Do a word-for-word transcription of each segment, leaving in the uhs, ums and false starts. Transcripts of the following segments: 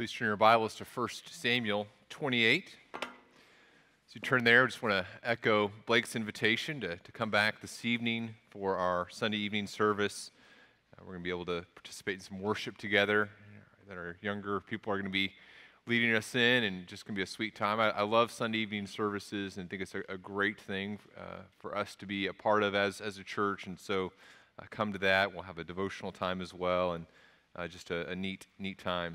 Please turn your Bibles to First Samuel twenty-eight. As you turn there, I just want to echo Blake's invitation to, to come back this evening for our Sunday evening service. Uh, we're going to be able to participate in some worship together. That our younger people are going to be leading us in, and just going to be a sweet time. I, I love Sunday evening services and think it's a, a great thing uh, for us to be a part of as, as a church. And so uh, come to that. We'll have a devotional time as well, and uh, just a, a neat, neat time.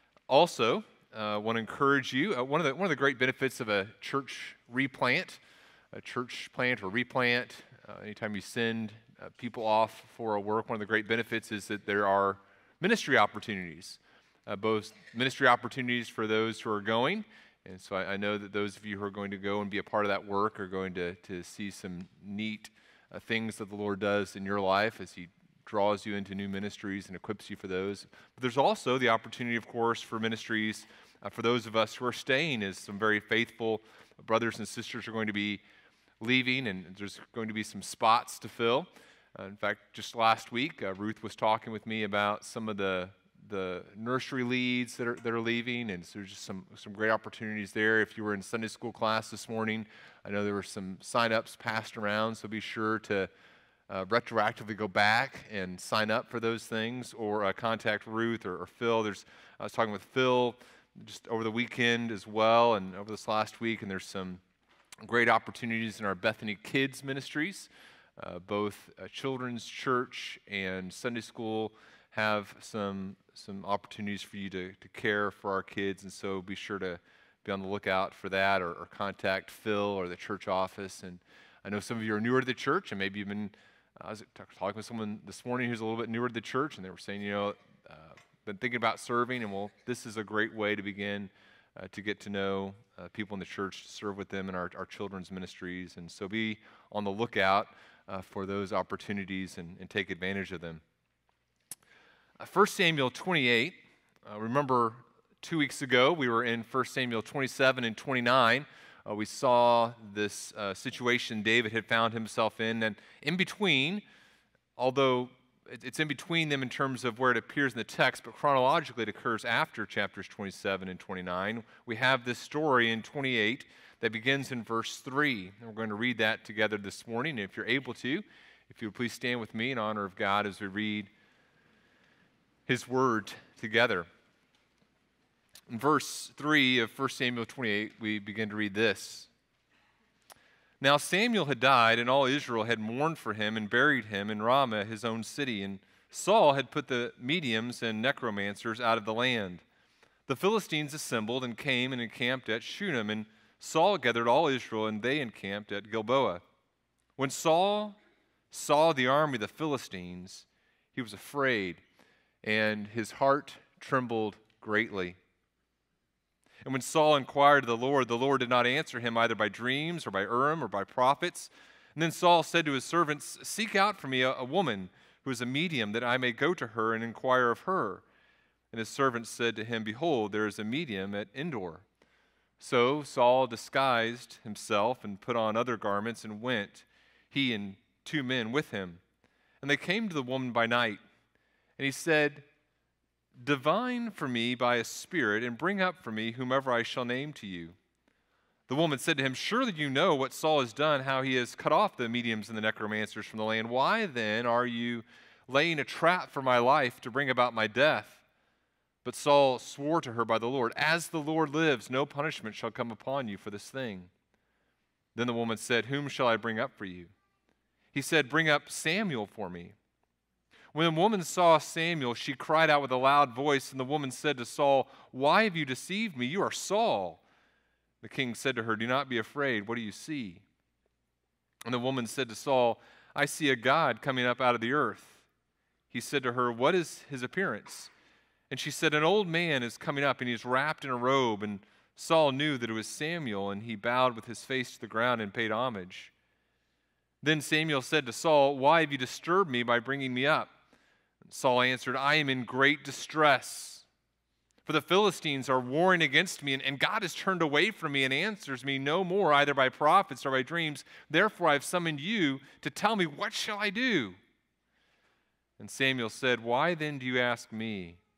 Also, I uh, want to encourage you, uh, one of the one of the great benefits of a church replant, a church plant or replant, uh, anytime you send uh, people off for a work, one of the great benefits is that there are ministry opportunities, uh, both ministry opportunities for those who are going, and so I, I know that those of you who are going to go and be a part of that work are going to, to see some neat uh, things that the Lord does in your life as He draws you into new ministries and equips you for those. But there's also the opportunity, of course, for ministries uh, for those of us who are staying, as some very faithful brothers and sisters are going to be leaving, and there's going to be some spots to fill. Uh, in fact, just last week, uh, Ruth was talking with me about some of the the nursery leads that are that are leaving, and so there's just some some great opportunities there. If you were in Sunday school class this morning, I know there were some sign-ups passed around, so be sure to Uh, retroactively go back and sign up for those things, or uh, contact Ruth or, or Phil. There's I was talking with Phil just over the weekend as well, and over this last week, and there's some great opportunities in our Bethany Kids ministries. Uh, both uh, children's church and Sunday school have some some opportunities for you to, to care for our kids, and so be sure to be on the lookout for that, or, or contact Phil or the church office. And I know some of you are newer to the church, and maybe you've been I was talking with someone this morning who's a little bit newer to the church, and they were saying, you know, uh, been thinking about serving, and well, this is a great way to begin uh, to get to know uh, people in the church, to serve with them in our, our children's ministries. And so be on the lookout uh, for those opportunities and, and take advantage of them. Uh, First Samuel twenty-eight, uh, remember two weeks ago we were in First Samuel twenty-seven and twenty-nine. Uh, we saw this uh, situation David had found himself in, and in between, although it's in between them in terms of where it appears in the text, but chronologically it occurs after chapters twenty-seven and twenty-nine. We have this story in twenty-eight that begins in verse three, and we're going to read that together this morning. And if you're able to, if you would please stand with me in honor of God as we read His Word together. In verse three of First Samuel twenty-eight, we begin to read this. Now Samuel had died, and all Israel had mourned for him and buried him in Ramah, his own city. And Saul had put the mediums and necromancers out of the land. The Philistines assembled and came and encamped at Shunem, and Saul gathered all Israel, and they encamped at Gilboa. When Saul saw the army of the Philistines, he was afraid, and his heart trembled greatly. And when Saul inquired of the Lord, the Lord did not answer him either by dreams or by Urim or by prophets. And then Saul said to his servants, "Seek out for me a, a woman who is a medium, that I may go to her and inquire of her." And his servants said to him, "Behold, there is a medium at Endor." So Saul disguised himself and put on other garments and went, he and two men with him. And they came to the woman by night. And he said, "Divine for me by a spirit, and bring up for me whomever I shall name to you." The woman said to him, "Surely you know what Saul has done, how he has cut off the mediums and the necromancers from the land. Why then are you laying a trap for my life to bring about my death?" But Saul swore to her by the Lord, "As the Lord lives, no punishment shall come upon you for this thing." Then the woman said, "Whom shall I bring up for you?" He said, "Bring up Samuel for me." When the woman saw Samuel, she cried out with a loud voice, and the woman said to Saul, "Why have you deceived me? You are Saul." The king said to her, "Do not be afraid. What do you see?" And the woman said to Saul, "I see a god coming up out of the earth." He said to her, "What is his appearance?" And she said, "An old man is coming up, and he is wrapped in a robe." And Saul knew that it was Samuel, and he bowed with his face to the ground and paid homage. Then Samuel said to Saul, "Why have you disturbed me by bringing me up?" Saul answered, "I am in great distress, for the Philistines are warring against me, and, and God has turned away from me and answers me no more, either by prophets or by dreams. Therefore I have summoned you to tell me, what shall I do?" And Samuel said, "Why then do you ask me?"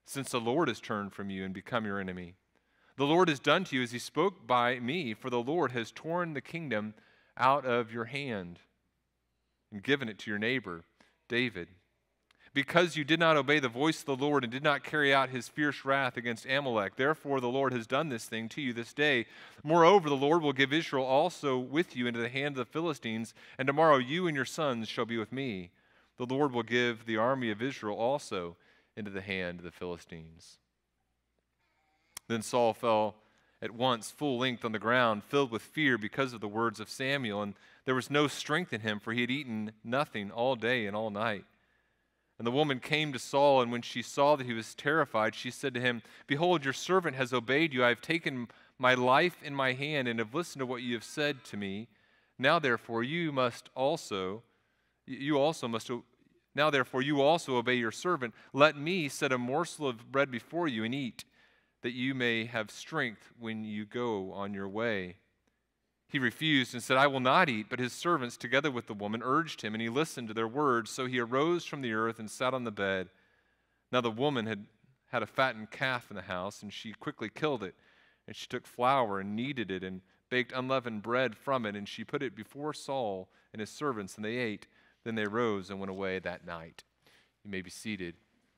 since the Lord has turned from you and become your enemy. The Lord has done to you as he spoke by me, for the Lord has torn the kingdom out of your hand and given it to your neighbor, David. Because you did not obey the voice of the Lord and did not carry out his fierce wrath against Amalek, therefore the Lord has done this thing to you this day. Moreover, the Lord will give Israel also with you into the hand of the Philistines, and tomorrow you and your sons shall be with me. The Lord will give the army of Israel also into the hand of the Philistines. Then Saul fell at once full length on the ground, filled with fear because of the words of Samuel, and there was no strength in him, for he had eaten nothing all day and all night. And the woman came to Saul, and when she saw that he was terrified, she said to him, Behold, your servant has obeyed you. I have taken my life in my hand and have listened to what you have said to me. Now therefore you must also, you also must, now therefore you also obey your servant. Let me set a morsel of bread before you and eat, that you may have strength when you go on your way. He refused and said, I will not eat. But his servants, together with the woman, urged him, and he listened to their words. So he arose from the earth and sat on the bed. Now the woman had had a fattened calf in the house, and she quickly killed it. And she took flour and kneaded it and baked unleavened bread from it, and she put it before Saul and his servants, and they ate. Then they rose and went away that night. You may be seated.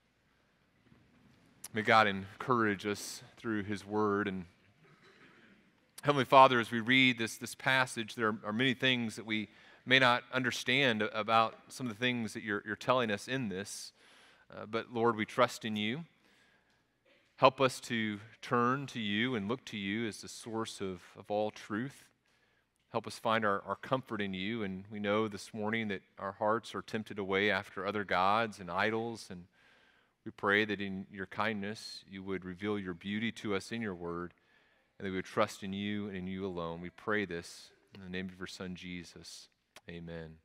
May God encourage us through his word. And Heavenly Father, as we read this, this passage, there are, are many things that we may not understand about some of the things that you're, you're telling us in this. Uh, but Lord, we trust in you. Help us to turn to you and look to you as the source of, of all truth. Help us find our, our comfort in you. And we know this morning that our hearts are tempted away after other gods and idols. And we pray that in your kindness, you would reveal your beauty to us in your word, and that we would trust in you and in you alone. We pray this in the name of your Son, Jesus. Amen.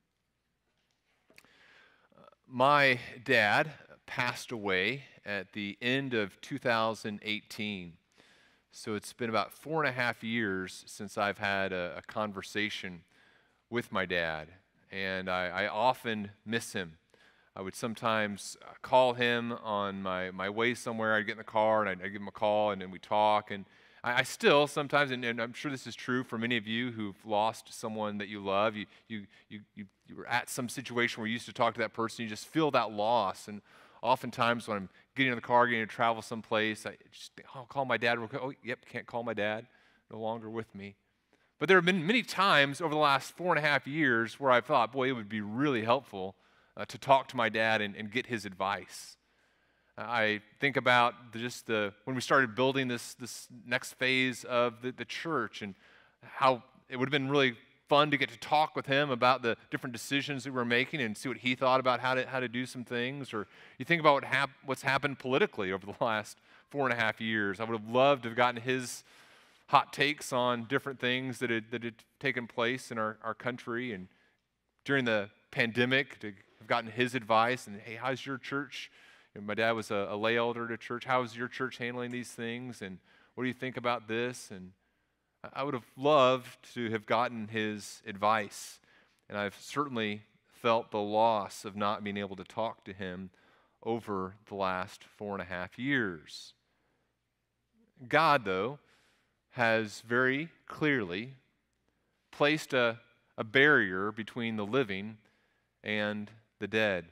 Uh, my dad passed away at the end of two thousand eighteen. So it's been about four and a half years since I've had a, a conversation with my dad, and I, I often miss him. I would sometimes call him on my, my way somewhere. I'd get in the car, and I'd, I'd give him a call, and then we'd talk. And I, I still sometimes, and, and I'm sure this is true for many of you who've lost someone that you love, you, you, you, you, you were at some situation where you used to talk to that person, you just feel that loss. And oftentimes when I'm getting in the car, getting to travel someplace, I just think, oh, I'll call my dad real quick. Oh, yep, can't call my dad, no longer with me. But there have been many times over the last four and a half years where I thought, boy, it would be really helpful Uh, to talk to my dad and, and get his advice. Uh, I think about the, just the when we started building this this next phase of the, the church, and how it would have been really fun to get to talk with him about the different decisions that we were making and see what he thought about how to how to do some things. Or you think about what hap- what's happened politically over the last four and a half years. I would have loved to have gotten his hot takes on different things that had, that had taken place in our, our country, and during the pandemic, to have gotten his advice. And hey, how's your church? And my dad was a, a lay elder at a church. How is your church handling these things? And what do you think about this? And I would have loved to have gotten his advice. And I've certainly felt the loss of not being able to talk to him over the last four and a half years. God, though, has very clearly placed a, a barrier between the living and the dead.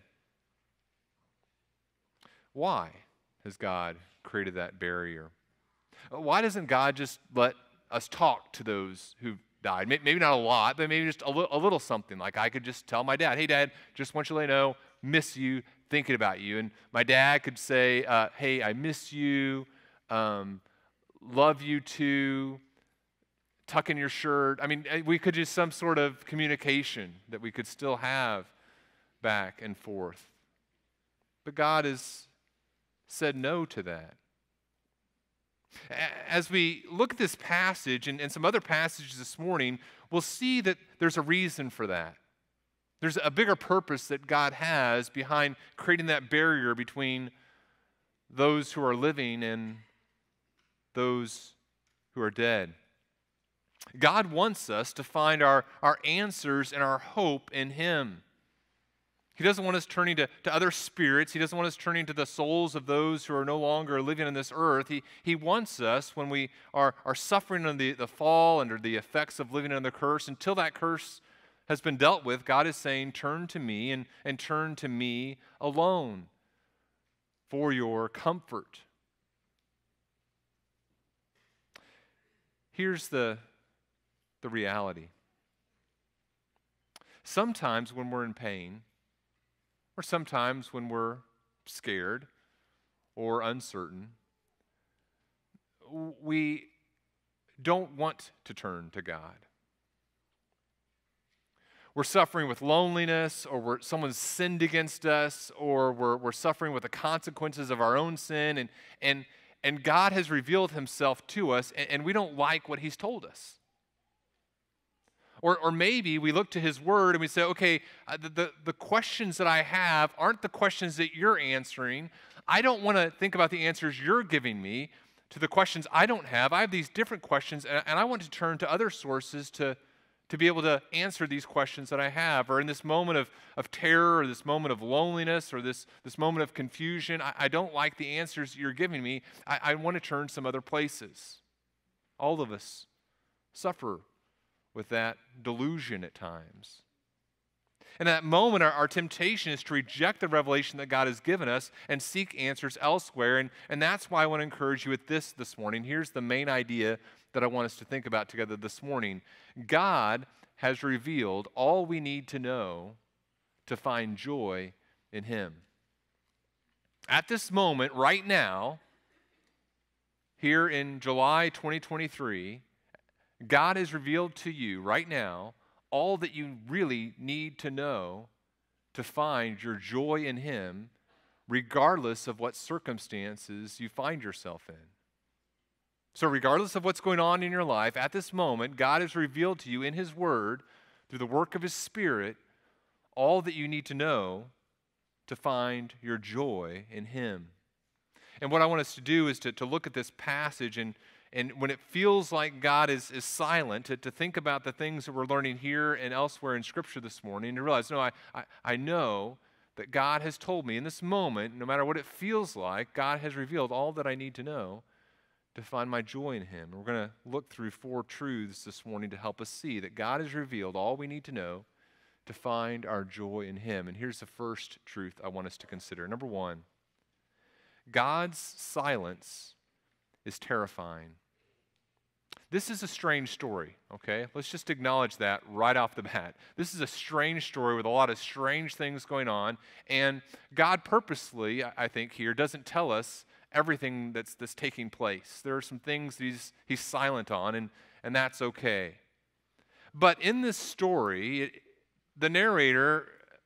Why has God created that barrier? Why doesn't God just let us talk to those who've died? Maybe not a lot, but maybe just a, li- a little something. Like I could just tell my dad, hey, Dad, just want you to let you know, miss you, thinking about you. And my dad could say, uh, hey, I miss you, um, love you too, tuck in your shirt. I mean, we could just some sort of communication that we could still have back and forth. But God has said no to that. As we look at this passage and, and some other passages this morning, we'll see that there's a reason for that. There's a bigger purpose that God has behind creating that barrier between those who are living and those who are dead. God wants us to find our, our answers and our hope in Him. He doesn't want us turning to, to other spirits. He doesn't want us turning to the souls of those who are no longer living on this earth. He, he wants us, when we are, are suffering under the, the fall, under the effects of living under the curse, until that curse has been dealt with, God is saying, turn to me and, and turn to me alone for your comfort. Here's the, the reality. Sometimes when we're in pain, or sometimes when we're scared or uncertain, we don't want to turn to God. We're suffering with loneliness, or we're, someone's sinned against us, or we're, we're suffering with the consequences of our own sin, and, and, and God has revealed himself to us, and, and we don't like what he's told us. Or, or maybe we look to his word and we say, okay, uh, the, the, the questions that I have aren't the questions that you're answering. I don't want to think about the answers you're giving me to the questions I don't have. I have these different questions, and, and I want to turn to other sources to, to be able to answer these questions that I have. Or in this moment of, of terror, or this moment of loneliness, or this, this moment of confusion, I, I don't like the answers you're giving me. I, I want to turn some other places. All of us suffer with that delusion at times. And at that moment, our, our temptation is to reject the revelation that God has given us and seek answers elsewhere. And, and that's why I want to encourage you with this this morning. Here's the main idea that I want us to think about together this morning. God has revealed all we need to know to find joy in him. At this moment, right now, here in July twenty twenty-three, God has revealed to you right now all that you really need to know to find your joy in him, regardless of what circumstances you find yourself in. So regardless of what's going on in your life, at this moment, God has revealed to you in his word, through the work of his Spirit, all that you need to know to find your joy in him. And what I want us to do is to, to look at this passage, and And when it feels like God is, is silent, to, to think about the things that we're learning here and elsewhere in Scripture this morning, and to realize, no, I, I, I know that God has told me in this moment, no matter what it feels like, God has revealed all that I need to know to find my joy in him. We're going to look through four truths this morning to help us see that God has revealed all we need to know to find our joy in him. And here's the first truth I want us to consider. Number one, God's silence is terrifying. This is a strange story, okay? Let's just acknowledge that right off the bat. This is a strange story with a lot of strange things going on, and God purposely, I think here, doesn't tell us everything that's, that's taking place. There are some things that he's, he's silent on, and, and that's okay. But in this story, it, the narrator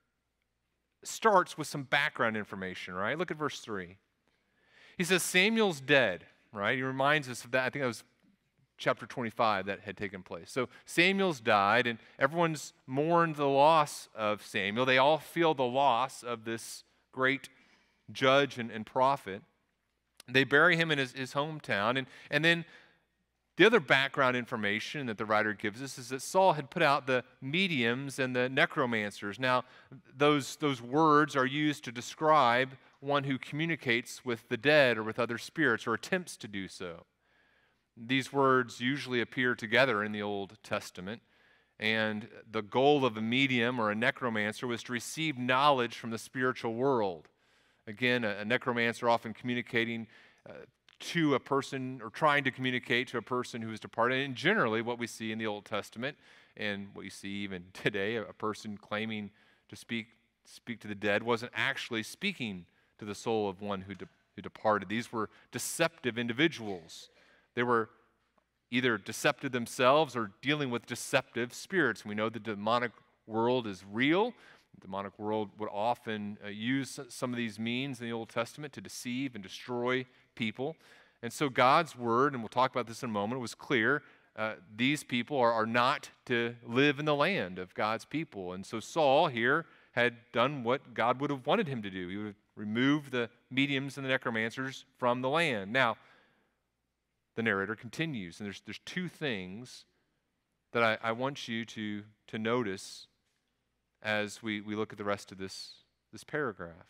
starts with some background information, right? Look at verse three. He says, Samuel's dead. Right? He reminds us of that. I think that was chapter twenty-five that had taken place. So Samuel's died, and everyone's mourned the loss of Samuel. They all feel the loss of this great judge and, and prophet. They bury him in his, his hometown. And, and then the other background information that the writer gives us is that Saul had put out the mediums and the necromancers. Now, those, those words are used to describe one who communicates with the dead or with other spirits or attempts to do so. These words usually appear together in the Old Testament, and the goal of a medium or a necromancer was to receive knowledge from the spiritual world. Again, a, a necromancer often communicating uh, to a person or trying to communicate to a person who is departed. And generally what we see in the Old Testament and what you see even today, a person claiming to speak, speak to the dead wasn't actually speaking to the soul of one who, de- who departed. These were deceptive individuals. They were either deceptive themselves or dealing with deceptive spirits. We know the demonic world is real. The demonic world would often uh, use some of these means in the Old Testament to deceive and destroy people. And so God's word, and we'll talk about this in a moment, was clear. Uh, these people are, are not to live in the land of God's people. And so Saul here had done what God would have wanted him to do. He would have removed the mediums and the necromancers from the land. Now, the narrator continues, and there's, there's two things that I, I want you to, to notice as we, we look at the rest of this this paragraph.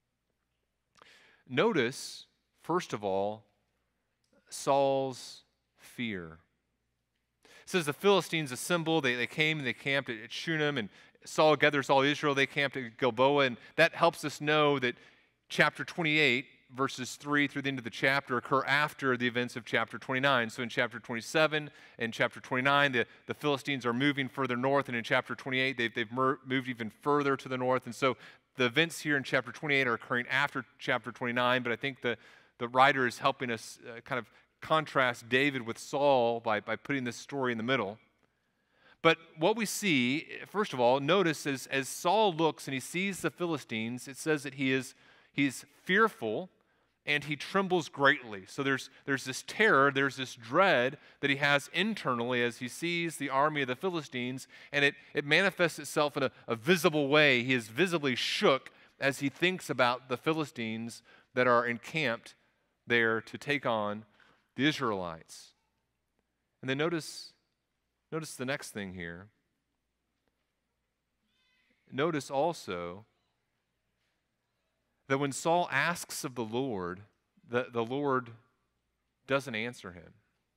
Notice, first of all, Saul's fear. It says the Philistines assembled, they, they came and they camped at Shunem, and Saul gathers all Israel, they camped at Gilboa, and that helps us know that chapter twenty-eight, verses three through the end of the chapter occur after the events of chapter twenty-nine. So in chapter twenty-seven and chapter twenty-nine, the, the Philistines are moving further north, and in chapter twenty-eight, they've, they've mer- moved even further to the north. And so the events here in chapter twenty-eight are occurring after chapter twenty-nine, but I think the, the writer is helping us uh, kind of contrast David with Saul by, by putting this story in the middle. But what we see, first of all, notice as, as Saul looks and he sees the Philistines, it says that he is he's fearful and he trembles greatly. So there's, there's this terror, there's this dread that he has internally as he sees the army of the Philistines, and it, it manifests itself in a, a visible way. He is visibly shook as he thinks about the Philistines that are encamped there to take on the Israelites. And then notice, notice the next thing here. Notice also that when Saul asks of the Lord, the, the Lord doesn't answer him.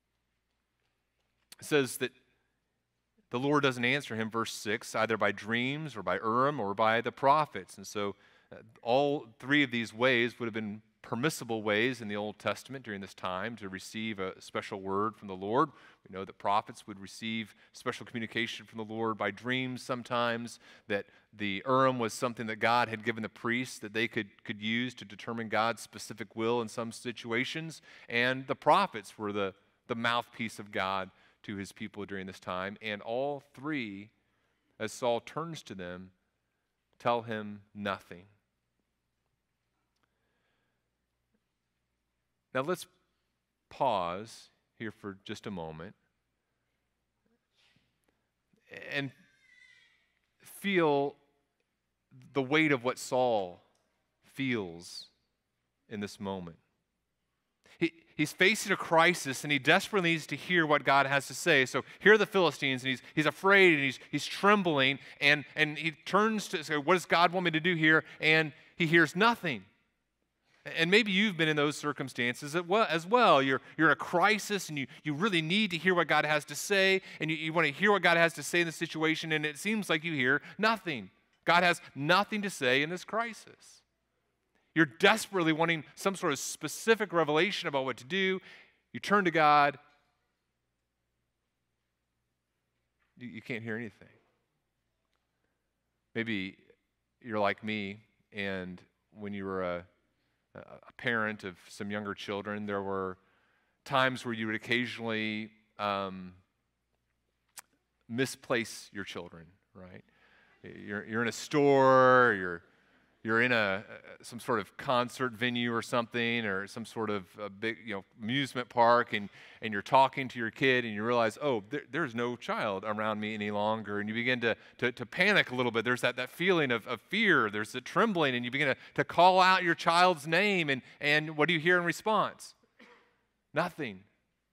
It says that the Lord doesn't answer him, verse six, either by dreams or by Urim or by the prophets. And so uh, all three of these ways would have been permissible ways in the Old Testament during this time to receive a special word from the Lord. We know that prophets would receive special communication from the Lord by dreams sometimes, that the Urim was something that God had given the priests that they could, could use to determine God's specific will in some situations, and the prophets were the, the mouthpiece of God to his people during this time. And all three, as Saul turns to them, tell him nothing. Now let's pause here for just a moment and feel the weight of what Saul feels in this moment. He, he's facing a crisis, and he desperately needs to hear what God has to say. So here are the Philistines, and he's, he's afraid, and he's, he's trembling, and, and he turns to say, what does God want me to do here? And he hears nothing. And maybe you've been in those circumstances as well. You're, you're in a crisis, and you, you really need to hear what God has to say, and you, you want to hear what God has to say in the situation, and it seems like you hear nothing. God has nothing to say in this crisis. You're desperately wanting some sort of specific revelation about what to do. You turn to God. You, you can't hear anything. Maybe you're like me, and when you were a a parent of some younger children, there were times where you would occasionally um, misplace your children, right? You're, you're in a store, you're, you're in a, some sort of concert venue or something, or some sort of a big, you know, amusement park, and, and you're talking to your kid, and you realize, oh, there, there's no child around me any longer, and you begin to, to, to panic a little bit. There's that, that feeling of, of fear, there's the trembling, and you begin to, to call out your child's name, and, and what do you hear in response? Nothing.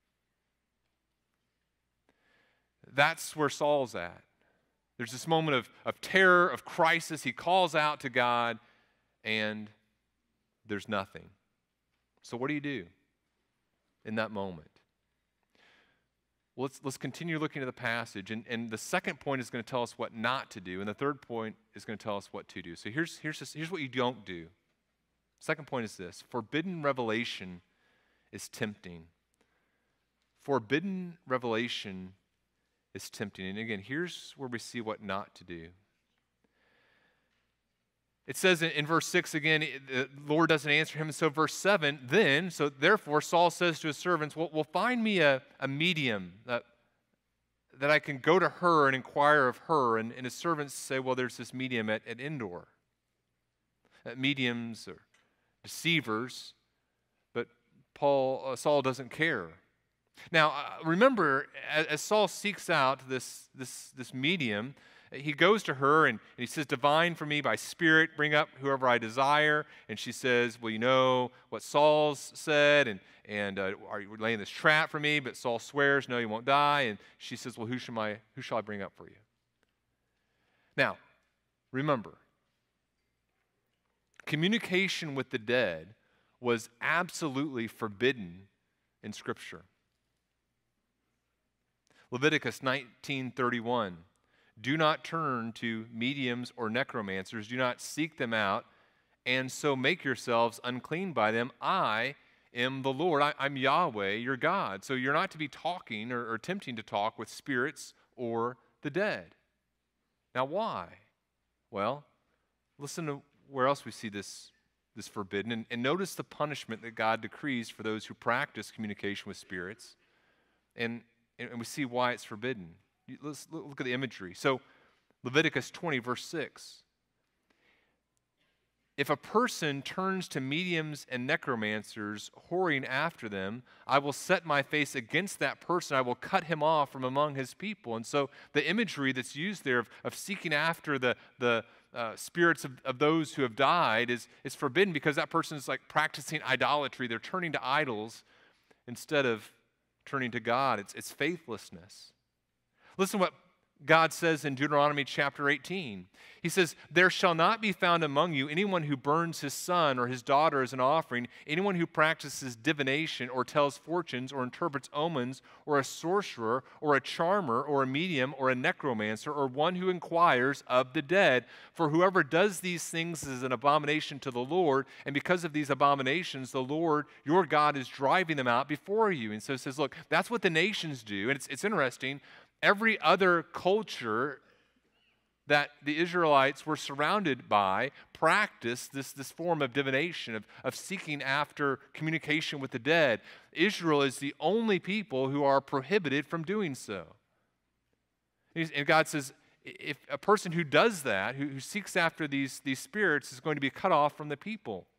That's where Saul's at. There's this moment of, of terror, of crisis. He calls out to God, and there's nothing. So what do you do in that moment? Well, let's, let's continue looking at the passage. And, and the second point is going to tell us what not to do, and the third point is going to tell us what to do. So here's, here's, just, here's what you don't do. Second point is this: forbidden revelation is tempting. Forbidden revelation is tempting. And again, here's where we see what not to do. It says in, in verse six again, the Lord doesn't answer him. And so verse seven, then, so therefore Saul says to his servants, well, well find me a, a medium that, that I can go to her and inquire of her. And, and his servants say, well, there's this medium at, at Endor. That mediums are deceivers, but Paul, uh, Saul doesn't care. Now, uh, remember, as, as Saul seeks out this, this, this medium, he goes to her and, and he says, divine for me by spirit, bring up whoever I desire. And she says, well, you know what Saul's said, and, and uh, are you laying this trap for me? But Saul swears, no, you won't die. And she says, well, who shall I, who shall I bring up for you? Now, remember, communication with the dead was absolutely forbidden in Scripture. Leviticus nineteen thirty-one, do not turn to mediums or necromancers, do not seek them out, and so make yourselves unclean by them. I am the Lord, I, I'm Yahweh, your God. So you're not to be talking or, or attempting to talk with spirits or the dead. Now why? Well, listen to where else we see this, this forbidden, and, and notice the punishment that God decrees for those who practice communication with spirits, and, and we see why it's forbidden. Let's look at the imagery. So Leviticus twenty, verse six. If a person turns to mediums and necromancers, whoring after them, I will set my face against that person. I will cut him off from among his people. And so the imagery that's used there of, of seeking after the, the uh, spirits of, of those who have died is, is forbidden, because that person is like practicing idolatry. They're turning to idols instead of turning to God. It's, it's faithlessness. Listen to what God says in Deuteronomy chapter eighteen. He says, there shall not be found among you anyone who burns his son or his daughter as an offering, anyone who practices divination or tells fortunes or interprets omens, or a sorcerer or a charmer or a medium or a necromancer, or one who inquires of the dead. For whoever does these things is an abomination to the Lord, and because of these abominations, the Lord, your God, is driving them out before you. And so it says, look, that's what the nations do. And it's, it's interesting. Every other culture that the Israelites were surrounded by practiced this, this form of divination, of, of seeking after communication with the dead. Israel is the only people who are prohibited from doing so. And God says, if a person who does that, who, who seeks after these, these spirits, is going to be cut off from the people.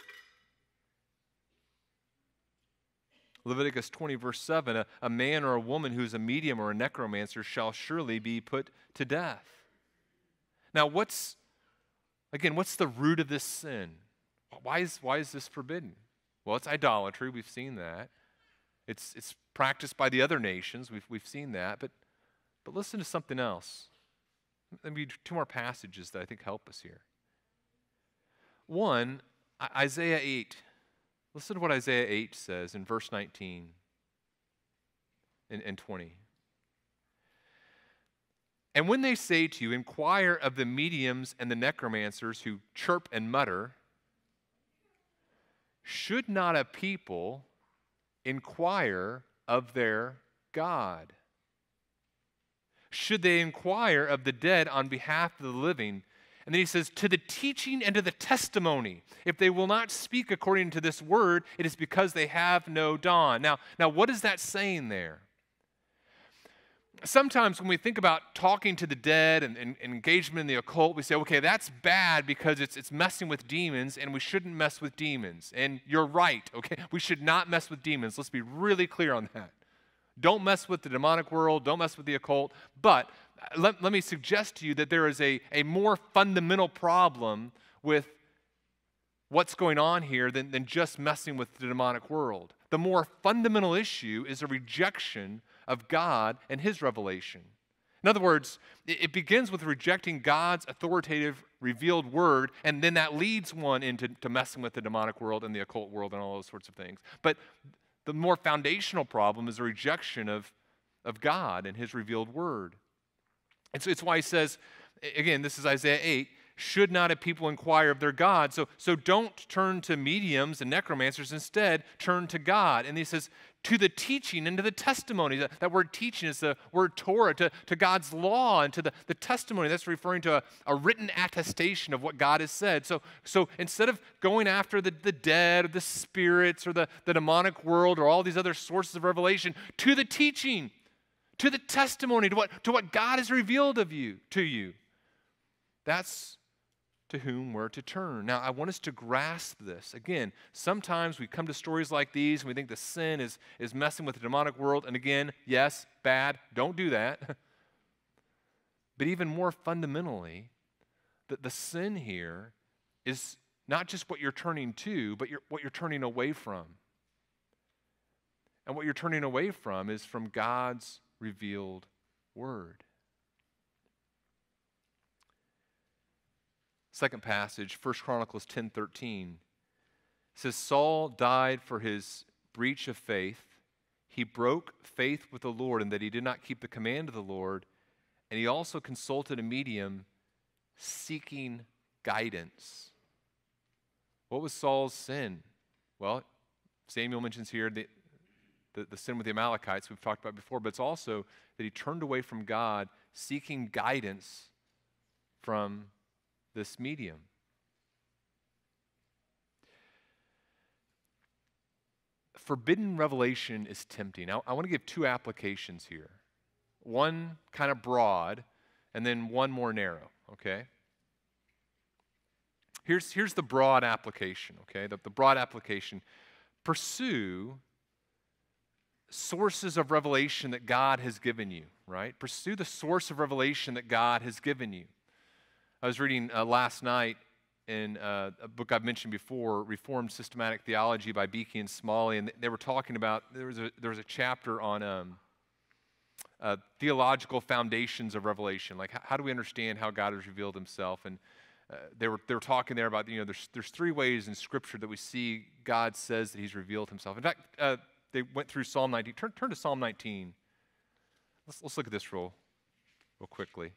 Leviticus twenty, verse seven, a, a man or a woman who is a medium or a necromancer shall surely be put to death. Now, what's, again, what's the root of this sin? Why is, why is this forbidden? Well, it's idolatry. We've seen that. It's, it's practiced by the other nations. We've, we've seen that. But, but listen to something else. Let me read two more passages that I think help us here. One, Isaiah eight. Listen to what Isaiah eight says in verse nineteen and, and twenty. And when they say to you, inquire of the mediums and the necromancers who chirp and mutter, should not a people inquire of their God? Should they inquire of the dead on behalf of the living? And then he says, to the teaching and to the testimony. If they will not speak according to this word, it is because they have no dawn. Now, now what is that saying there? Sometimes when we think about talking to the dead and, and, and engagement in the occult, we say, okay, that's bad because it's, it's messing with demons, and we shouldn't mess with demons. And you're right, okay? We should not mess with demons. Let's be really clear on that. Don't mess with the demonic world. Don't mess with the occult. But let, let me suggest to you that there is a, a more fundamental problem with what's going on here than, than just messing with the demonic world. The more fundamental issue is a rejection of God and His revelation. In other words, it, it begins with rejecting God's authoritative revealed word, and then that leads one into to messing with the demonic world and the occult world and all those sorts of things. But the more foundational problem is a rejection of, of God and His revealed word. And so it's why he says, again, this is Isaiah eight, should not a people inquire of their God? So, so don't turn to mediums and necromancers. Instead, turn to God. And he says, to the teaching and to the testimony. That, that word teaching is the word Torah, to, to God's law and to the, the testimony. That's referring to a, a written attestation of what God has said. So, so instead of going after the, the dead or the spirits or the, the demonic world or all these other sources of revelation, to the teaching, to the testimony, to what, to what God has revealed of you, to you. That's to whom we're to turn. Now, I want us to grasp this. Again, sometimes we come to stories like these and we think the sin is, is messing with the demonic world. And again, yes, bad, don't do that. But even more fundamentally, that the sin here is not just what you're turning to, but you're, what you're turning away from. And what you're turning away from is from God's revealed word. Second passage, First Chronicles ten thirteen. It says, Saul died for his breach of faith. He broke faith with the Lord in that he did not keep the command of the Lord, and he also consulted a medium seeking guidance. What was Saul's sin? Well, Samuel mentions here the, the, the sin with the Amalekites we've talked about before, but it's also that he turned away from God, seeking guidance from this medium. Forbidden revelation is tempting. Now, I want to give two applications here. One kind of broad, and then one more narrow, okay? Here's, here's the broad application, okay? The, the broad application. Pursue sources of revelation that God has given you, right? Pursue the source of revelation that God has given you. I was reading uh, last night in uh, a book I've mentioned before, Reformed Systematic Theology by Beeke and Smalley, and they were talking about, there was a, there was a chapter on um, uh, theological foundations of revelation, like how, how do we understand how God has revealed himself, and uh, they were they were talking there about, you know, there's, there's three ways in Scripture that we see God says that he's revealed himself. In fact, uh, they went through Psalm nineteen. Turn, turn to Psalm nineteen. Let's, let's look at this real, real quickly.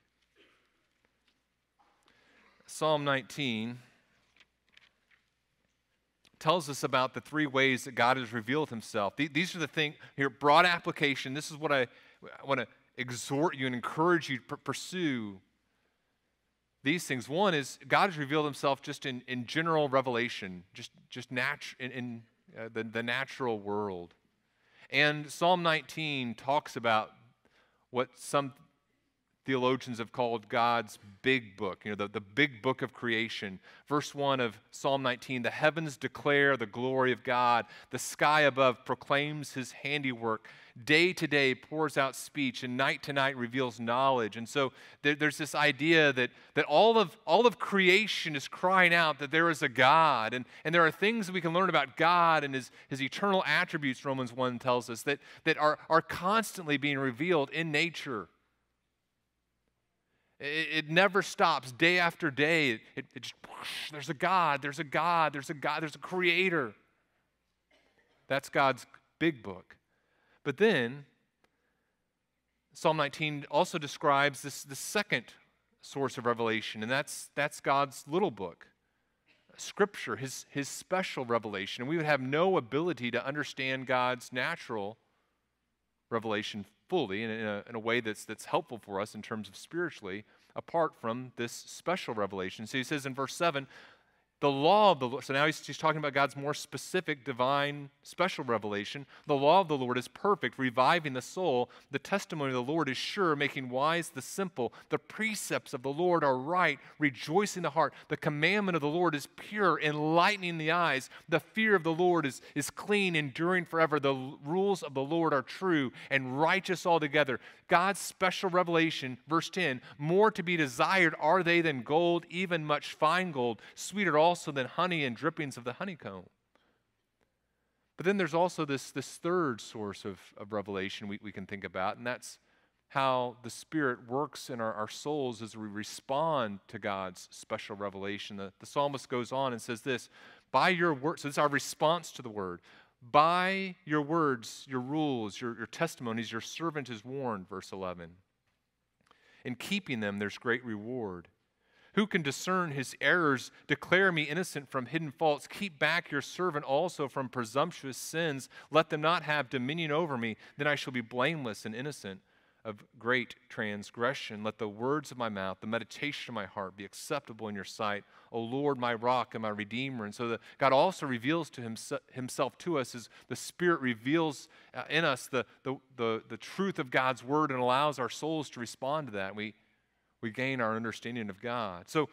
Psalm nineteen tells us about the three ways that God has revealed himself. These are the things, here, broad application. This is what I, I want to exhort you and encourage you to pursue these things. One is God has revealed himself just in, in general revelation, just, just natu- in, in uh, the, the natural world. And Psalm nineteen talks about what some theologians have called God's big book, you know, the, the big book of creation. Verse one of Psalm nineteen, the heavens declare the glory of God. The sky above proclaims his handiwork. Day to day pours out speech, and night to night reveals knowledge. And so there, there's this idea that, that all of, all of creation is crying out that there is a God. And, and there are things that we can learn about God and his, his eternal attributes, Romans one tells us, that, that are, are constantly being revealed in nature. It, it never stops, day after day. It, it, it just, whoosh, there's a God, there's a God, there's a God, there's a creator. That's God's big book. But then, Psalm nineteen also describes this, this second source of revelation, and that's, that's God's little book, Scripture, his, his special revelation. And we would have no ability to understand God's natural revelation fully in a, in a way that's, that's helpful for us in terms of spiritually, apart from this special revelation. So he says in verse seven, the law of the Lord, so now he's, he's talking about God's more specific, divine, special revelation. The law of the Lord is perfect, reviving the soul. The testimony of the Lord is sure, making wise the simple. The precepts of the Lord are right, rejoicing the heart. The commandment of the Lord is pure, enlightening the eyes. The fear of the Lord is, is clean, enduring forever. The l- rules of the Lord are true and righteous altogether. God's special revelation, verse ten, more to be desired are they than gold, even much fine gold, sweeter also than honey and drippings of the honeycomb. But then there's also this, this third source of, of revelation we, we can think about, and that's how the Spirit works in our, our souls as we respond to God's special revelation. The, the psalmist goes on and says this, by your word, so this is our response to the word, by your words, your rules, your, your testimonies, your servant is warned, verse eleven. In keeping them, there's great reward. Who can discern his errors? Declare me innocent from hidden faults. Keep back your servant also from presumptuous sins. Let them not have dominion over me. Then I shall be blameless and innocent of great transgression. Let the words of my mouth, the meditation of my heart be acceptable in your sight, O Lord, my rock and my redeemer. And so the, God also reveals to himself, himself to us as the Spirit reveals uh, in us the, the, the, the truth of God's word and allows our souls to respond to that. We, we gain our understanding of God. So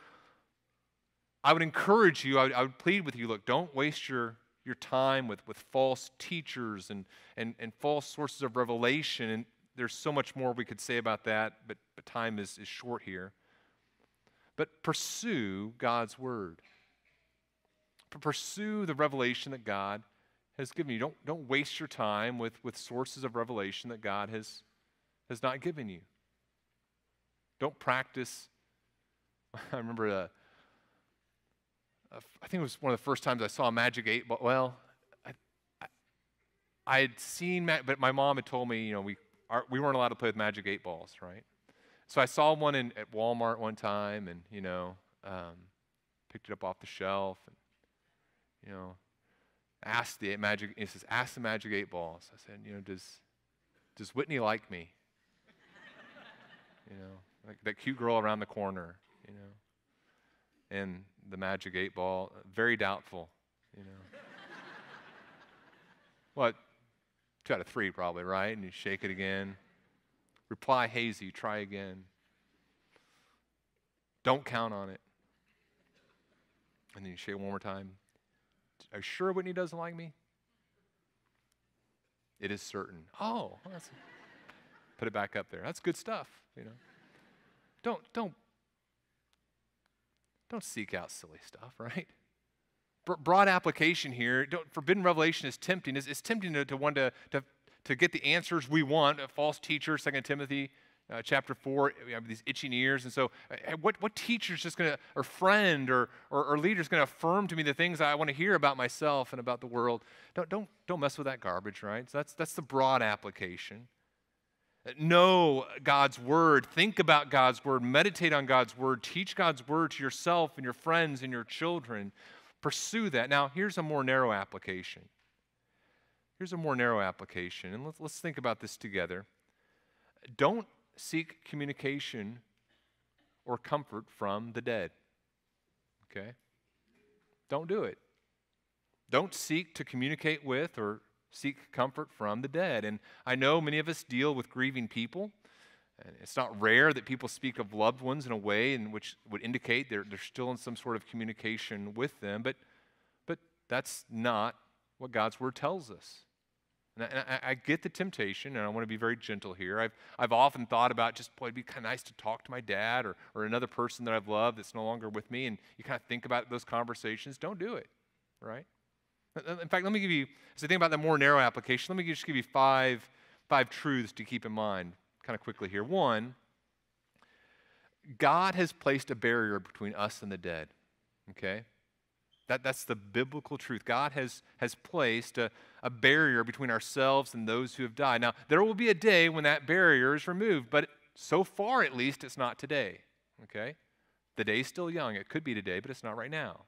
I would encourage you, I would, I would plead with you, look, don't waste your, your time with, with false teachers and, and, and false sources of revelation. And there's so much more we could say about that, but, but time is, is short here. But pursue God's word. P- pursue the revelation that God has given you. Don't, don't waste your time with, with sources of revelation that God has, has not given you. Don't practice. I remember uh, uh, I think it was one of the first times I saw a Magic eight ball. Well, I, I, I had seen, ma- but my mom had told me, you know, we, our, we weren't allowed to play with Magic eight balls, right? So I saw one in, at Walmart one time and, you know, um, picked it up off the shelf and, you know, asked the Magic, he says, ask the Magic eight balls. I said, you know, does, does Whitney like me? You know, like that cute girl around the corner, you know. And the Magic eight ball, very doubtful, you know. What? Two out of three probably, right? And you shake it again. Reply hazy, try again. Don't count on it. And then you shake it one more time. Are you sure Whitney doesn't like me? It is certain. Oh, well, that's, put it back up there. That's good stuff, you know. Don't, don't, don't seek out silly stuff, right? Broad application here. Don't, forbidden revelation is tempting. It's, it's tempting to, to want to, to to get the answers we want. A false teacher, Second Timothy uh, chapter four, we have these itching ears. And so uh, what, what teacher is just going to, or friend or, or, or leader is going to affirm to me the things I want to hear about myself and about the world? Don't, don't, don't mess with that garbage, right? So that's, that's the broad application. Know God's word. Think about God's word. Meditate on God's word. Teach God's word to yourself and your friends and your children. Pursue that. Now, here's a more narrow application. Here's a more narrow application, and let's, let's think about this together. Don't seek communication or comfort from the dead, okay? Don't do it. Don't seek to communicate with or seek comfort from the dead. And I know many of us deal with grieving people, and it's not rare that people speak of loved ones in a way in which would indicate they're, they're still in some sort of communication with them, but, but that's not what God's word tells us. And I, and I, I get the temptation, and I want to be very gentle here. I've, I've often thought about just, boy, it'd be kind of nice to talk to my dad or, or another person that I've loved that's no longer with me, and you kind of think about those conversations. Don't do it, right? In fact, let me give you, as I think about the more narrow application, let me just give you five, five truths to keep in mind kind of quickly here. One, God has placed a barrier between us and the dead, okay? That, that's the biblical truth. God has, has placed a, a barrier between ourselves and those who have died. Now, there will be a day when that barrier is removed, but so far, at least, it's not today, okay? The day's still young. It could be today, but it's not right now.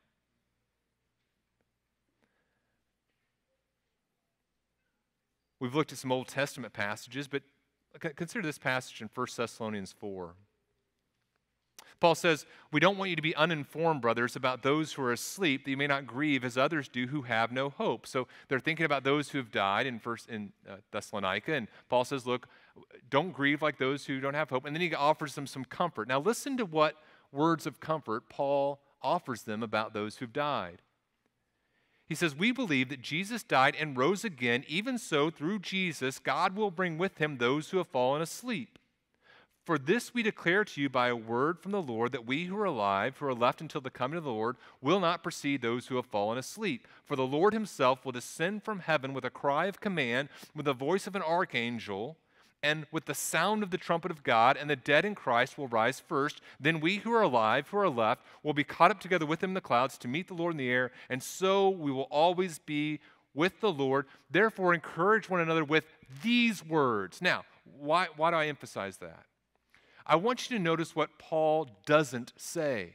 We've looked at some Old Testament passages, but consider this passage in First Thessalonians four. Paul says, we don't want you to be uninformed, brothers, about those who are asleep, that you may not grieve as others do who have no hope. So they're thinking about those who have died in First in uh, Thessalonica, and Paul says, look, don't grieve like those who don't have hope. And then he offers them some comfort. Now listen to what words of comfort Paul offers them about those who've died. He says, we believe that Jesus died and rose again. Even so, through Jesus, God will bring with him those who have fallen asleep. For this we declare to you by a word from the Lord, that we who are alive, who are left until the coming of the Lord, will not precede those who have fallen asleep. For the Lord himself will descend from heaven with a cry of command, with the voice of an archangel, and with the sound of the trumpet of God, and the dead in Christ will rise first. Then we who are alive, who are left, will be caught up together with him in the clouds to meet the Lord in the air, and so we will always be with the Lord. Therefore, encourage one another with these words. Now, why, why do I emphasize that? I want you to notice what Paul doesn't say.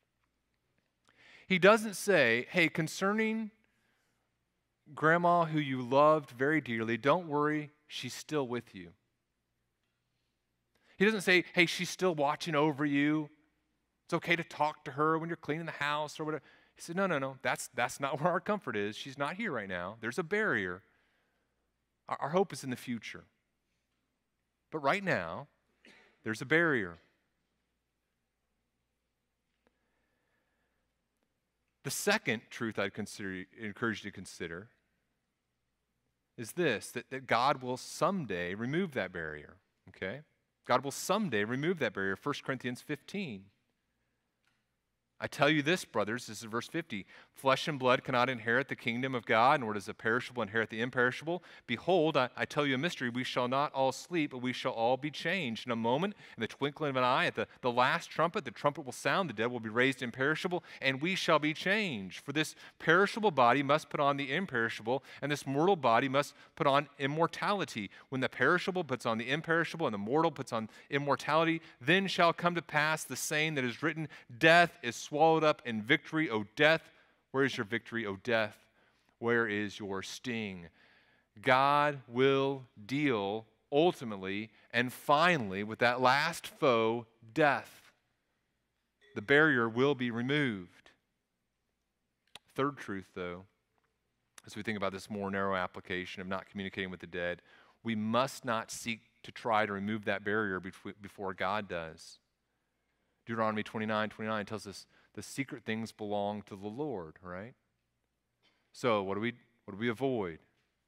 He doesn't say, hey, concerning grandma who you loved very dearly, don't worry, she's still with you. He doesn't say, hey, she's still watching over you. It's okay to talk to her when you're cleaning the house or whatever. He said, no, no, no, that's, that's not where our comfort is. She's not here right now. There's a barrier. Our, our hope is in the future. But right now, there's a barrier. The second truth I'd consider, encourage you to consider is this, that, that God will someday remove that barrier, okay? God will someday remove that barrier, First Corinthians fifteen. I tell you this, brothers, this is verse fifty, flesh and blood cannot inherit the kingdom of God, nor does the perishable inherit the imperishable. Behold, I, I tell you a mystery, we shall not all sleep, but we shall all be changed. In a moment, in the twinkling of an eye, at the, the last trumpet, the trumpet will sound, the dead will be raised imperishable, and we shall be changed. For this perishable body must put on the imperishable, and this mortal body must put on immortality. When the perishable puts on the imperishable, and the mortal puts on immortality, then shall come to pass the saying that is written, death is swallowed up in victory. O death, where is your victory? O death, where is your sting? God will deal ultimately and finally with that last foe, death. The barrier will be removed. Third truth, though, as we think about this more narrow application of not communicating with the dead, we must not seek to try to remove that barrier before God does. Deuteronomy twenty-nine twenty-nine tells us the secret things belong to the Lord, right? So what do we what do we avoid?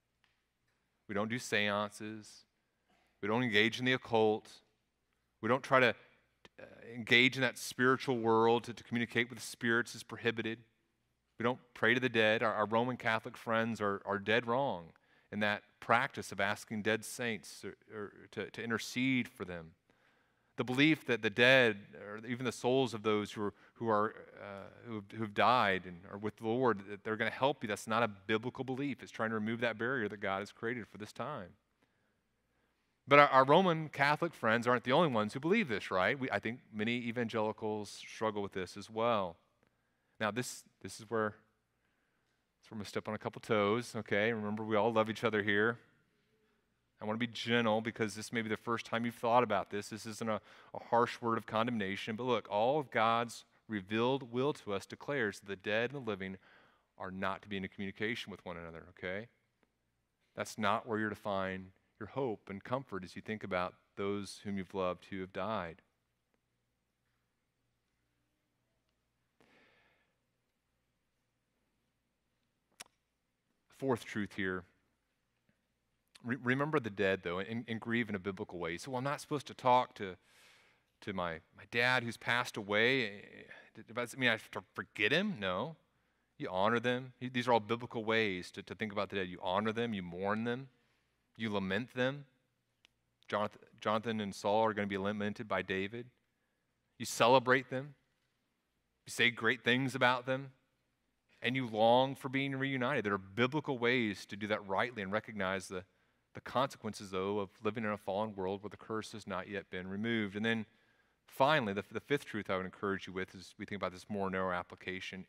We don't do seances. We don't engage in the occult. We don't try to uh, engage in that spiritual world. To, to communicate with the spirits is prohibited. We don't pray to the dead. Our, our Roman Catholic friends are, are dead wrong in that practice of asking dead saints or, or to, to intercede for them. The belief that the dead, or even the souls of those who are who are uh, who who've died and are with the Lord, that they're going to help you. That's not a biblical belief. It's trying to remove that barrier that God has created for this time. But our, our Roman Catholic friends aren't the only ones who believe this, right? We, I think many evangelicals struggle with this as well. Now, this this is where, so we're going to step on a couple toes, okay? Remember, we all love each other here. I want to be gentle because this may be the first time you've thought about this. This isn't a, a harsh word of condemnation. But look, all of God's revealed will to us declares that the dead and the living are not to be in a communication with one another, okay? That's not where you're to find your hope and comfort as you think about those whom you've loved who have died. Fourth truth here. Re- remember the dead, though, and, and grieve in a biblical way. So well, I'm not supposed to talk to, to my, my dad who's passed away. Does it mean I have to forget him? No. You honor them. These are all biblical ways to, to think about the dead. You honor them. You mourn them. You lament them. Jonathan, Jonathan and Saul are going to be lamented by David. You celebrate them. You say great things about them. And you long for being reunited. There are biblical ways to do that rightly and recognize the The consequences, though, of living in a fallen world where the curse has not yet been removed. And then finally, the, the fifth truth I would encourage you with is we think about this more narrow application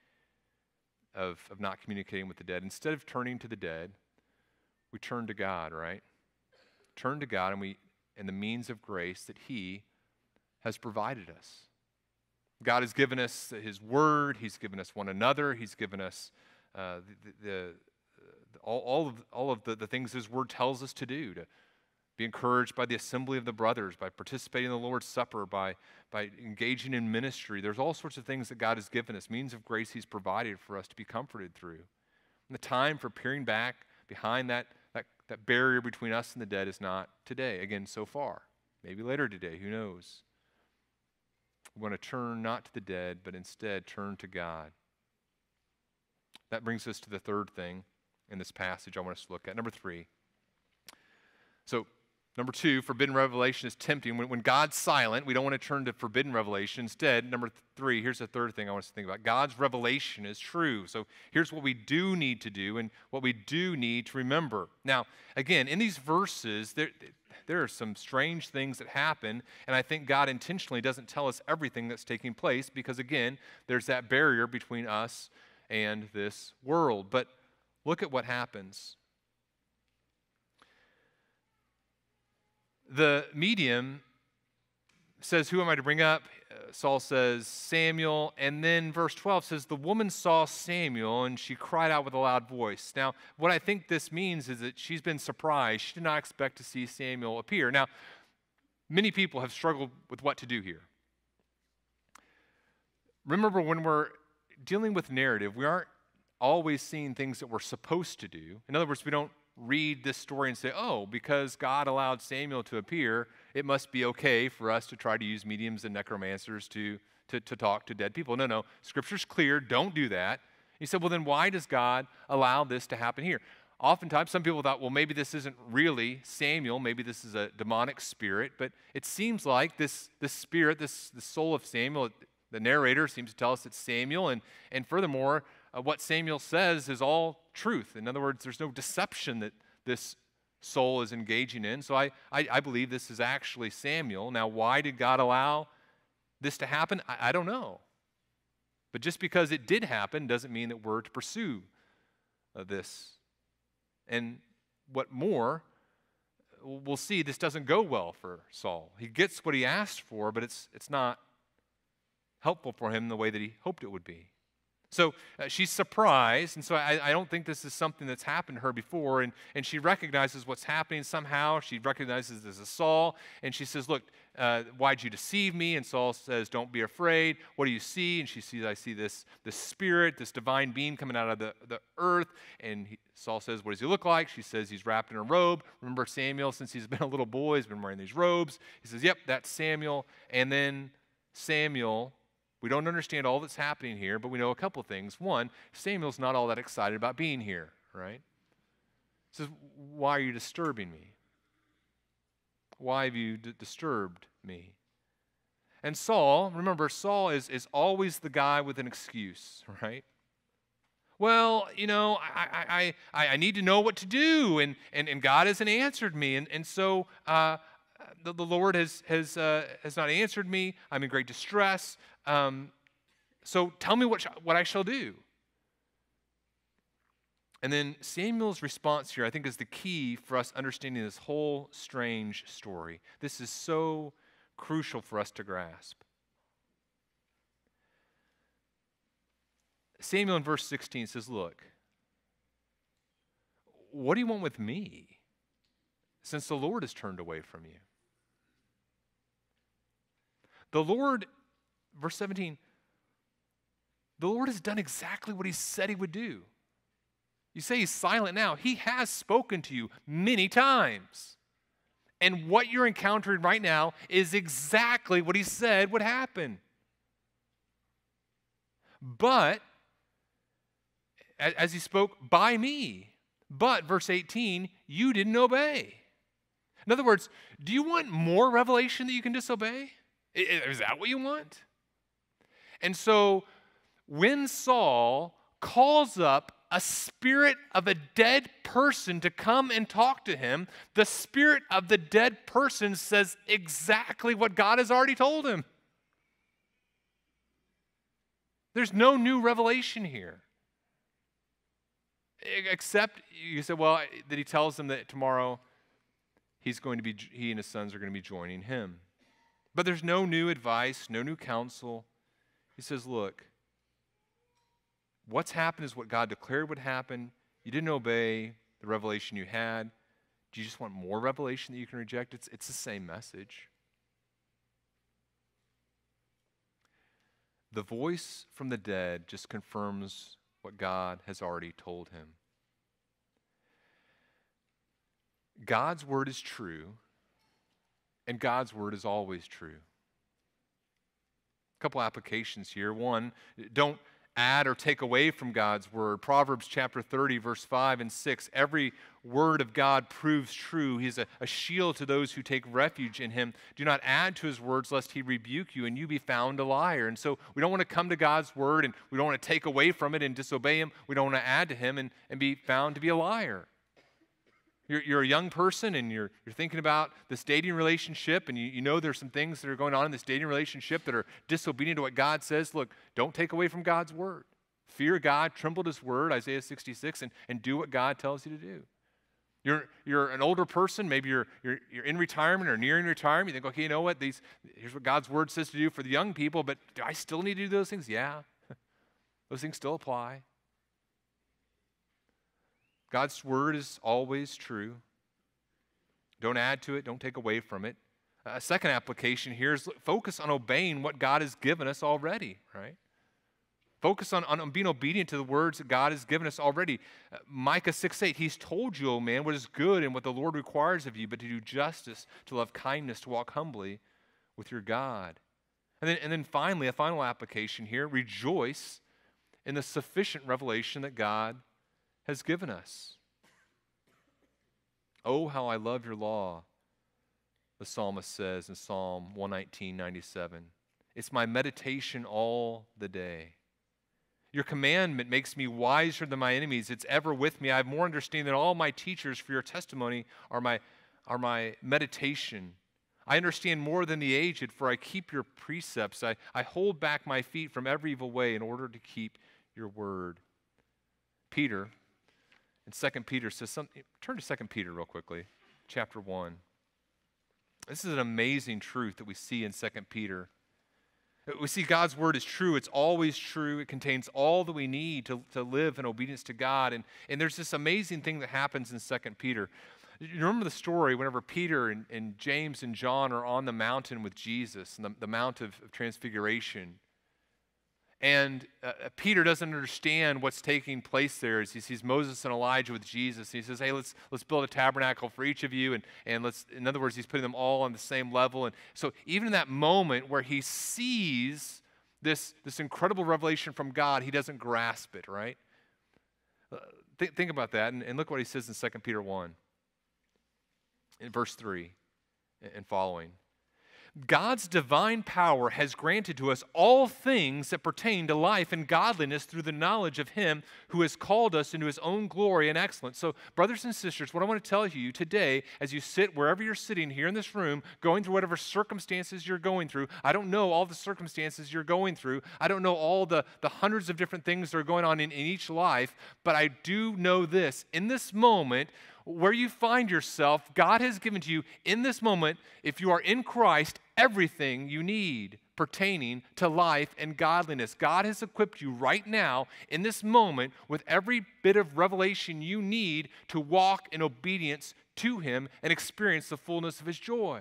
of, of not communicating with the dead. Instead of turning to the dead, we turn to God, right? Turn to God and we and the means of grace that He has provided us. God has given us His Word. He's given us one another. He's given us uh, the, the All, all of, all of the, the things His Word tells us to do, to be encouraged by the assembly of the brothers, by participating in the Lord's Supper, by, by engaging in ministry. There's all sorts of things that God has given us, means of grace He's provided for us to be comforted through. And the time for peering back behind that, that, that barrier between us and the dead is not today. Again, so far. Maybe later today, who knows? We want to turn not to the dead, but instead turn to God. That brings us to the third thing in this passage I want us to look at. Number three. So, number two, forbidden revelation is tempting. When, when God's silent, we don't want to turn to forbidden revelation. Instead, number three, here's the third thing I want us to think about. God's revelation is true. So here's what we do need to do and what we do need to remember. Now, again, in these verses, there, there are some strange things that happen, and I think God intentionally doesn't tell us everything that's taking place because, again, there's that barrier between us and this world. But look at what happens. The medium says, who am I to bring up? Uh, Saul says, Samuel. And then verse twelve says, the woman saw Samuel and she cried out with a loud voice. Now, what I think this means is that she's been surprised. She did not expect to see Samuel appear. Now, many people have struggled with what to do here. Remember, when we're dealing with narrative, we aren't always seeing things that we're supposed to do. In other words, we don't read this story and say, oh, because God allowed Samuel to appear, it must be okay for us to try to use mediums and necromancers to, to, to talk to dead people. No, no, Scripture's clear. Don't do that. He said, well, then why does God allow this to happen here? Oftentimes, some people thought, well, maybe this isn't really Samuel. Maybe this is a demonic spirit. But it seems like this, this spirit, this the soul of Samuel, the narrator seems to tell us it's Samuel. And, and furthermore, uh, what Samuel says is all truth. In other words, there's no deception that this soul is engaging in. So I, I, I believe this is actually Samuel. Now, why did God allow this to happen? I, I don't know. But just because it did happen doesn't mean that we're to pursue uh, this. And what more, we'll see this doesn't go well for Saul. He gets what he asked for, but it's, it's not helpful for him the way that he hoped it would be. So uh, she's surprised, and so I, I don't think this is something that's happened to her before, and, and she recognizes what's happening somehow. She recognizes this as Saul, and she says, look, uh, why'd you deceive me? And Saul says, don't be afraid. What do you see? And she sees, I see this, this spirit, this divine being coming out of the, the earth, and he, Saul says, what does he look like? She says, he's wrapped in a robe. Remember Samuel, since he's been a little boy, he's been wearing these robes. He says, yep, that's Samuel. And then Samuel, we don't understand all that's happening here, but we know a couple things. One, Samuel's not all that excited about being here, right? He says, why are you disturbing me? Why have you d- disturbed me? And Saul, remember, Saul is, is always the guy with an excuse, right? Well, you know, I, I, I, I need to know what to do, and, and, and God hasn't answered me, and, and so uh, the, the Lord has, has, uh, has not answered me. I'm in great distress. Um, so tell me what, sh- what I shall do. And then Samuel's response here, I think, is the key for us understanding this whole strange story. This is so crucial for us to grasp. Samuel in verse sixteen says, look, what do you want with me, since the Lord has turned away from you? The Lord, verse seventeen, the Lord has done exactly what he said he would do. You say he's silent now. He has spoken to you many times. And what you're encountering right now is exactly what he said would happen. But, as he spoke, by me. But, verse eighteen, you didn't obey. In other words, do you want more revelation that you can disobey? Is that what you want? And so, when Saul calls up a spirit of a dead person to come and talk to him, the spirit of the dead person says exactly what God has already told him. There's no new revelation here. Except, you say, well, that he tells them that tomorrow he's going to be, he and his sons are going to be joining him. But there's no new advice, no new counsel. He says, look, what's happened is what God declared would happen. You didn't obey the revelation you had. Do you just want more revelation that you can reject? It's, it's the same message. The voice from the dead just confirms what God has already told him. God's word is true, and God's word is always true. A couple applications here. One, don't add or take away from God's word. Proverbs chapter thirty, verse five and six. Every word of God proves true. He's a, a shield to those who take refuge in him. Do not add to his words lest he rebuke you and you be found a liar. And so we don't want to come to God's word and we don't want to take away from it and disobey him. We don't want to add to him and, and be found to be a liar. You're, you're a young person and you're, you're thinking about this dating relationship, and you, you know there's some things that are going on in this dating relationship that are disobedient to what God says. Look, don't take away from God's word. Fear God, tremble at his word, Isaiah sixty-six, and, and do what God tells you to do. You're, you're an older person, maybe you're, you're, you're in retirement or nearing retirement. You think, okay, you know what? These, here's what God's word says to do for the young people, but do I still need to do those things? Yeah, those things still apply. God's word is always true. Don't add to it. Don't take away from it. A second application here is focus on obeying what God has given us already, right? Focus on, on being obedient to the words that God has given us already. Uh, Micah six eight, he's told you, O man, what is good and what the Lord requires of you, but to do justice, to love kindness, to walk humbly with your God. And then, and then finally, a final application here, rejoice in the sufficient revelation that God has given us. Oh, how I love your law, the psalmist says in Psalm one nineteen, ninety-seven. It's my meditation all the day. Your commandment makes me wiser than my enemies. It's ever with me. I have more understanding than all my teachers, for your testimony are my, are my meditation. I understand more than the aged, for I keep your precepts. I, I hold back my feet from every evil way in order to keep your word. Peter, in Second Peter, says something. Turn to Second Peter real quickly, chapter one. This is an amazing truth that we see in Second Peter. We see God's word is true. It's always true. It contains all that we need to, to live in obedience to God. And, and there's this amazing thing that happens in Second Peter. You remember the story whenever Peter and, and James and John are on the mountain with Jesus, the, the Mount of, of Transfiguration. And uh, Peter doesn't understand what's taking place there as he sees Moses and Elijah with Jesus. And he says, hey, let's, let's build a tabernacle for each of you. And, and let's, in other words, he's putting them all on the same level. And so even in that moment where he sees this, this incredible revelation from God, he doesn't grasp it, right? Uh, th- think about that. And, and look what he says in Second Peter one. In verse three and following. God's divine power has granted to us all things that pertain to life and godliness through the knowledge of Him who has called us into His own glory and excellence. So, brothers and sisters, what I want to tell you today, as you sit wherever you're sitting here in this room, going through whatever circumstances you're going through, I don't know all the circumstances you're going through. I don't know all the, the hundreds of different things that are going on in, in each life, but I do know this. In this moment, where you find yourself, God has given to you in this moment, if you are in Christ, everything you need pertaining to life and godliness. God has equipped you right now in this moment with every bit of revelation you need to walk in obedience to Him and experience the fullness of His joy.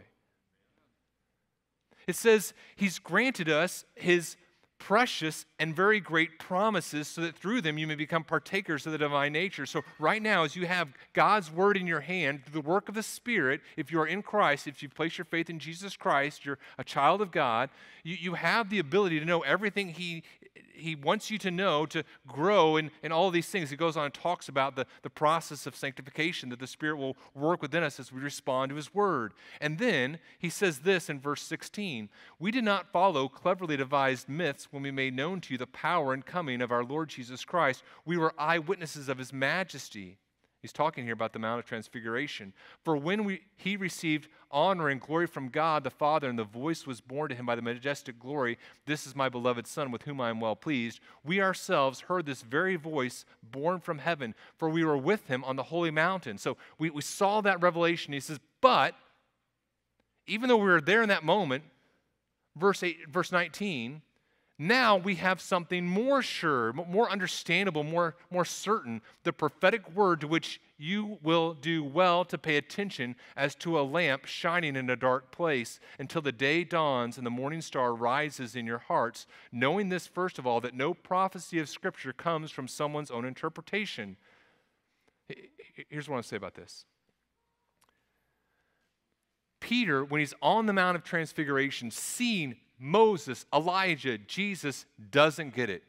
It says He's granted us His precious and very great promises so that through them you may become partakers of the divine nature. So right now, as you have God's word in your hand, through the work of the Spirit, if you are in Christ, if you place your faith in Jesus Christ, you're a child of God, you, you have the ability to know everything He He wants you to know to grow in, in all of these things. He goes on and talks about the, the process of sanctification, that the Spirit will work within us as we respond to His word. And then he says this in verse sixteen, we did not follow cleverly devised myths when we made known to you the power and coming of our Lord Jesus Christ. We were eyewitnesses of His majesty. He's talking here about the Mount of Transfiguration. For when we, he received honor and glory from God the Father, and the voice was borne to him by the majestic glory, this is my beloved Son, with whom I am well pleased. We ourselves heard this very voice borne from heaven, for we were with him on the holy mountain. So we, we saw that revelation. He says, but even though we were there in that moment, verse eight, verse nineteen, now we have something more sure, more understandable, more, more certain, the prophetic word to which you will do well to pay attention as to a lamp shining in a dark place until the day dawns and the morning star rises in your hearts, knowing this, first of all, that no prophecy of Scripture comes from someone's own interpretation. Here's what I want to say about this. Peter, when he's on the Mount of Transfiguration, seeing Moses, Elijah, Jesus, doesn't get it.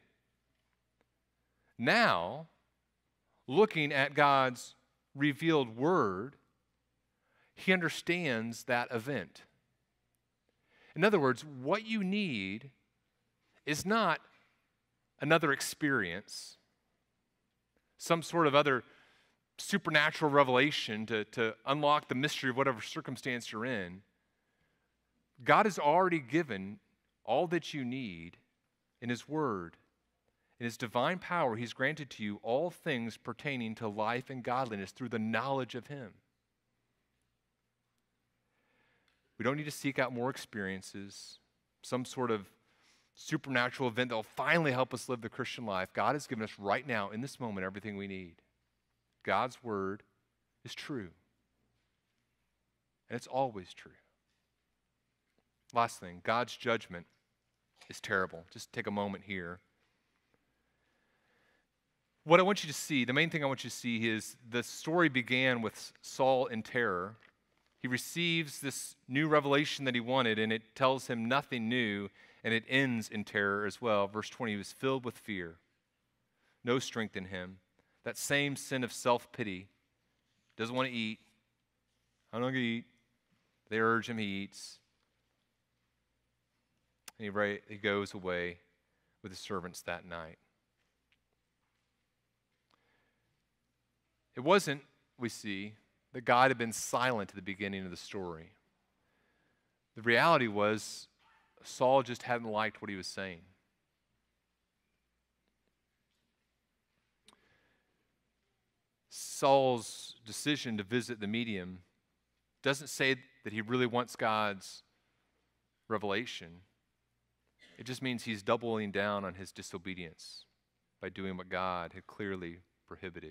Now, looking at God's revealed word, he understands that event. In other words, what you need is not another experience, some sort of other supernatural revelation to, to unlock the mystery of whatever circumstance you're in. God has already given all that you need in His Word. In His divine power, He's granted to you all things pertaining to life and godliness through the knowledge of Him. We don't need to seek out more experiences, some sort of supernatural event that will finally help us live the Christian life. God has given us right now, in this moment, everything we need. God's Word is true. And it's always true. Last thing, God's judgment is terrible. Just take a moment here. What I want you to see, the main thing I want you to see is the story began with Saul in terror. He receives this new revelation that he wanted, and it tells him nothing new, and it ends in terror as well. Verse twenty, he was filled with fear, no strength in him. That same sin of self-pity, doesn't want to eat. I'm not going to eat. They urge him, he eats. And he, right, he goes away with his servants that night. It wasn't, we see, that God had been silent at the beginning of the story. The reality was Saul just hadn't liked what he was saying. Saul's decision to visit the medium doesn't say that he really wants God's revelation. It just means he's doubling down on his disobedience by doing what God had clearly prohibited.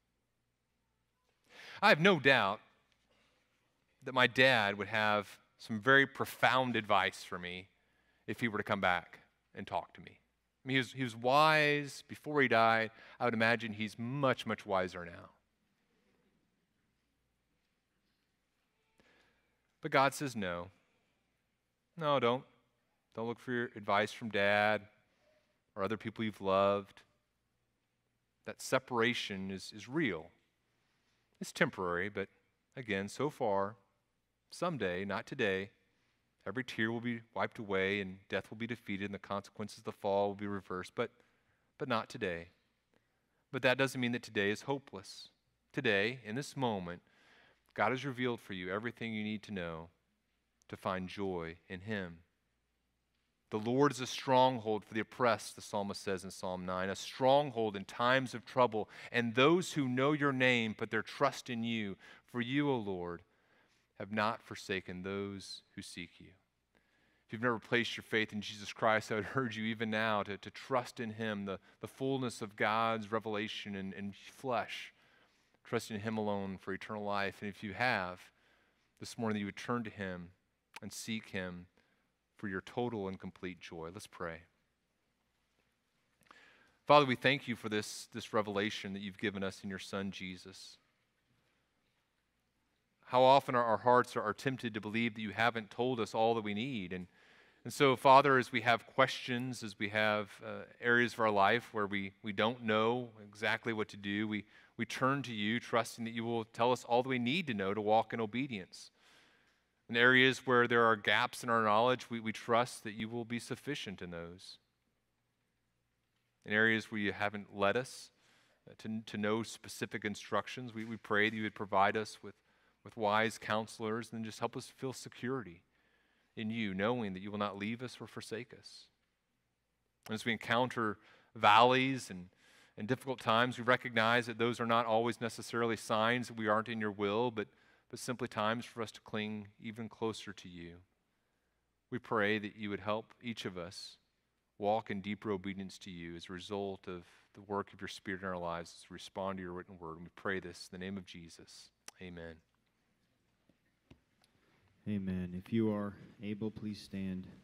I have no doubt that my dad would have some very profound advice for me if he were to come back and talk to me. I mean, he was, he was wise before he died. I would imagine he's much, much wiser now. But God says no. No, don't. Don't look for your advice from dad or other people you've loved. That separation is, is real. It's temporary, but again, so far, someday, not today, every tear will be wiped away and death will be defeated and the consequences of the fall will be reversed, but, but not today. But that doesn't mean that today is hopeless. Today, in this moment, God has revealed for you everything you need to know to find joy in Him. The Lord is a stronghold for the oppressed, the psalmist says in Psalm nine, a stronghold in times of trouble. And those who know your name put their trust in you. For you, O Lord, have not forsaken those who seek you. If you've never placed your faith in Jesus Christ, I would urge you even now to, to trust in Him, the, the fullness of God's revelation in, in flesh. Trust in Him alone for eternal life. And if you have, this morning you would turn to Him and seek Him for your total and complete joy. Let's pray. Father, we thank you for this, this revelation that you've given us in your Son, Jesus. How often our, our hearts are, are tempted to believe that you haven't told us all that we need. And, and so, Father, as we have questions, as we have uh, areas of our life where we, we don't know exactly what to do, we, we turn to you, trusting that you will tell us all that we need to know to walk in obedience. In areas where there are gaps in our knowledge, we, we trust that you will be sufficient in those. In areas where you haven't led us to, to know specific instructions, we, we pray that you would provide us with, with wise counselors and just help us feel security in you, knowing that you will not leave us or forsake us. As we encounter valleys and, and difficult times, we recognize that those are not always necessarily signs that we aren't in your will, but but simply times for us to cling even closer to you. We pray that you would help each of us walk in deeper obedience to you as a result of the work of your Spirit in our lives as we respond to your written word. And we pray this in the name of Jesus. Amen. Amen. If you are able, please stand.